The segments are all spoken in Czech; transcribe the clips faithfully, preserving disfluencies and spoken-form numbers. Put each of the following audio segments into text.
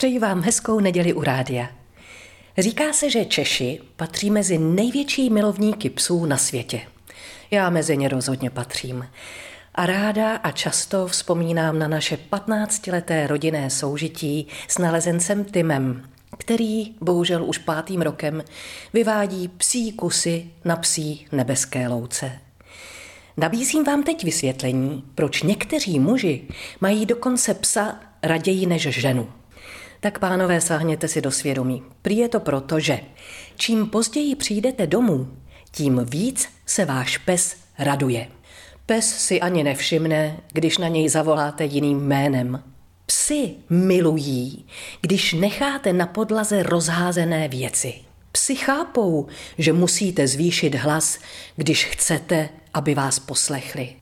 Přeji vám hezkou neděli u rádia. Říká se, že Češi patří mezi největší milovníky psů na světě. Já mezi ně rozhodně patřím. A ráda a často vzpomínám na naše patnáctileté rodinné soužití s nalezencem Timem, který bohužel už pátým rokem vyvádí psí kusy na psí nebeské louce. Nabízím vám teď vysvětlení, proč někteří muži mají dokonce psa raději než ženu. Tak pánové, sáhněte si do svědomí. Prý je to proto, že čím později přijdete domů, tím víc se váš pes raduje. Pes si ani nevšimne, když na něj zavoláte jiným jménem. Psi milují, když necháte na podlaze rozházené věci. Psi chápou, že musíte zvýšit hlas, když chcete, aby vás poslechli.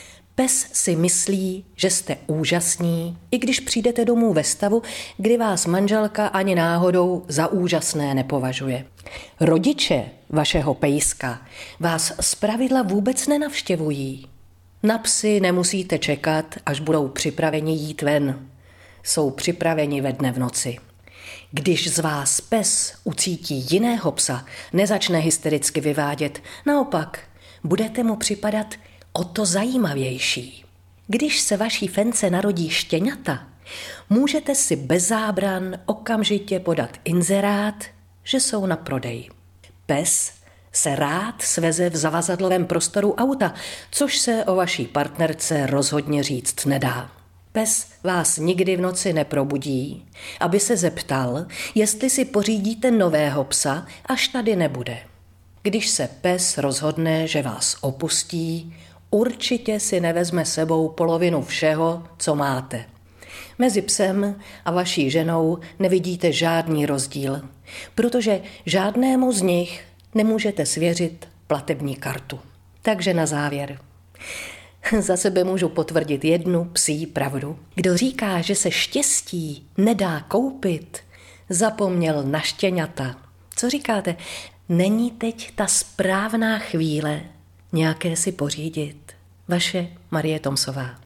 Pes si myslí, že jste úžasní, i když přijdete domů ve stavu, kdy vás manželka ani náhodou za úžasné nepovažuje. Rodiče vašeho pejska vás zpravidla vůbec nenavštěvují. Na psy nemusíte čekat, až budou připraveni jít ven. Jsou připraveni ve dne v noci. Když z vás pes ucítí jiného psa, nezačne hystericky vyvádět, naopak budete mu připadat o to zajímavější. Když se vaší fence narodí štěňata, můžete si bez zábran okamžitě podat inzerát, že jsou na prodej. Pes se rád sveze v zavazadlovém prostoru auta, což se o vaší partnerce rozhodně říct nedá. Pes vás nikdy v noci neprobudí, aby se zeptal, jestli si pořídíte nového psa, až tady nebude. Když se pes rozhodne, že vás opustí, určitě si nevezme sebou polovinu všeho, co máte. Mezi psem a vaší ženou nevidíte žádný rozdíl, protože žádnému z nich nemůžete svěřit platební kartu. Takže na závěr. Za sebe můžu potvrdit jednu psí pravdu. Kdo říká, že se štěstí nedá koupit, zapomněl na štěňata. Co říkáte? Není teď ta správná chvíle nějaké si pořídit? Vaše Marie Tomsová.